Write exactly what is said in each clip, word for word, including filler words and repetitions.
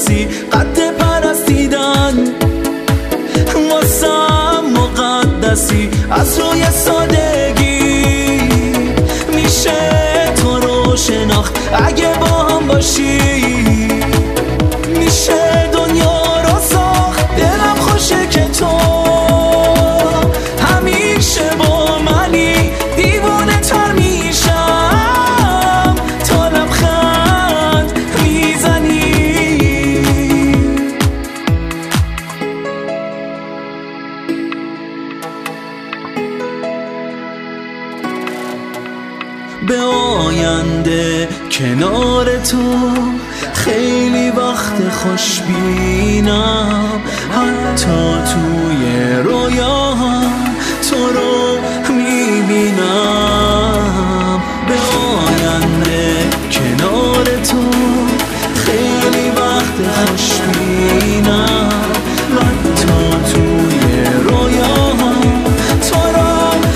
مقدسی، قد پرستیدن واسم مقدسی. از روی سادگی میشه تو رو شناخت، اگه با هم باشی میشه دنیا رو ساخت. دلم خوشه که تو همیشه با منی، دیوانه تر میشم تا لبخند میزنی. به آینده کنار تو خیلی وقت خوشبینم، حتی توی رویاهم تو رو میبینم. به آینده کنار تو خیلی وقت خوشبینم، حتی توی رویاهم تو رو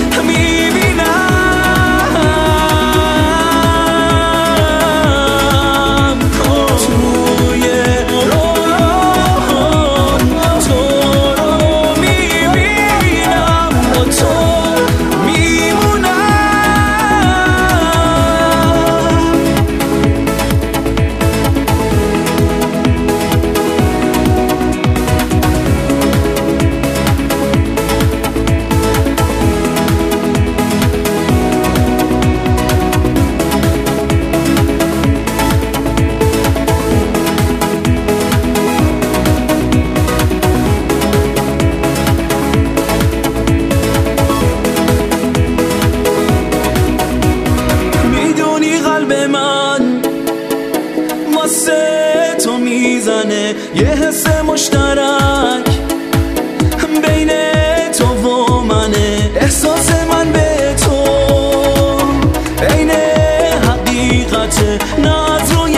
تو میزنه یه حس مشترک بین تو و منه. احساس من به تو عین حقیقته، نه از روی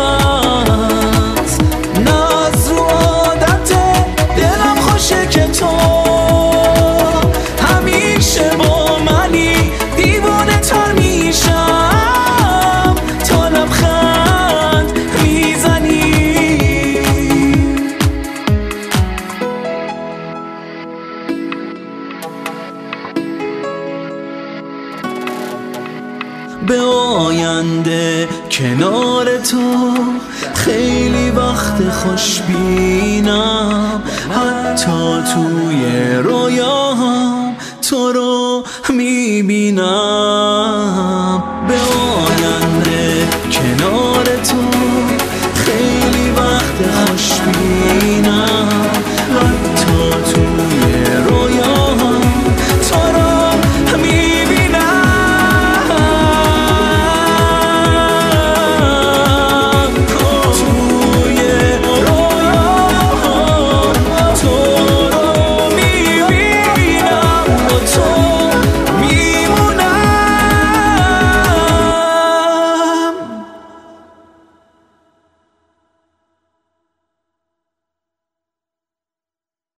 هوس نه از رو عادته. دلم خوشه که تو همیشه با منی، دیوانه تر میشم تا لبخند میزنی. به آینده کنار تو خیلی وقت خوشبینم، حتی توی رویاهم تو رو میبینم. به